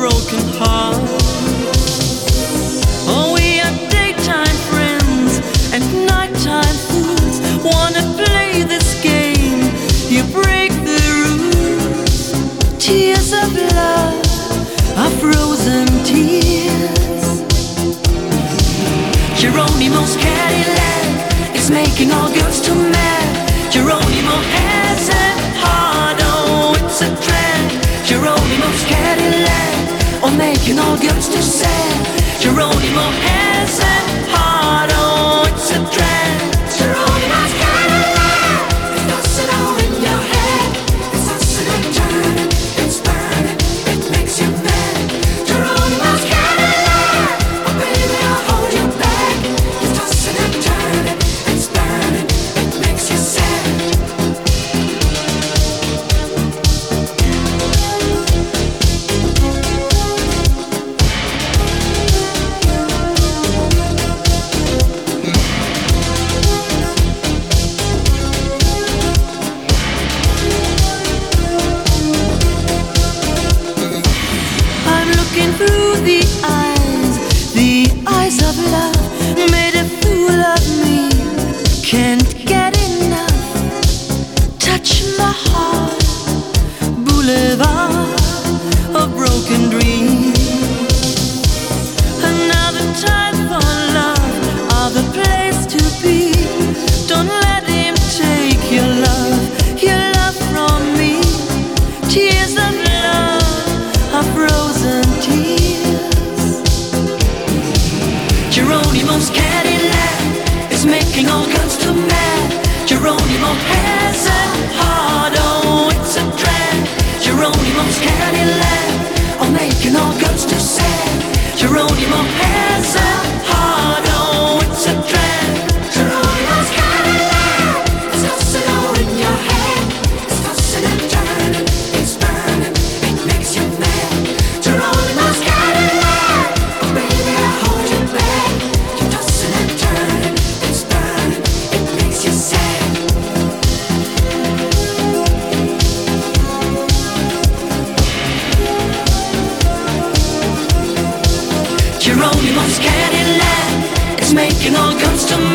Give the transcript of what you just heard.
broken heart. Oh, we are daytime friends and nighttime fools. Wanna play this game, you break the rules. Tears of love are frozen tears. Geronimo's Cadillac is making all girls too mad. Geronimo has a heart, oh, it's a drag. Geronimo's Cadillac, oh, making all girls too sad. Geronimo has a heart, oh, it's a drag. Geronimo's Cadillac, it doesn't all in your head. It's tossing and turning, it's burning, it makes you mad. Geronimo's Cadillac, oh baby, I'll hold you back. It's tossing and turning, it's burning, it makes you sad. Looking through the eyes of love, made a fool of me, can't get enough. Touch my heart, boulevard of broken dreams. Another time for love, other place to be. Don't let him take your love from me. Tears of love are frozen tears. Geronimo's Cadillac is making all girls too mad. Geronimo has a heart, oh, it's a drag. Geronimo's Cadillac, oh, making all girls too sad. Geronimo has a heart, oh, it's a drag. Geronimo's Cadillac, it's tossing all in your head. It's tossing and turning, it's burning, it makes you mad. Geronimo's Cadillac, oh baby, I'll hold you back. You're tossing and turning, it's burning, it makes you sad. Geronimo's Cadillac, it's making all girls too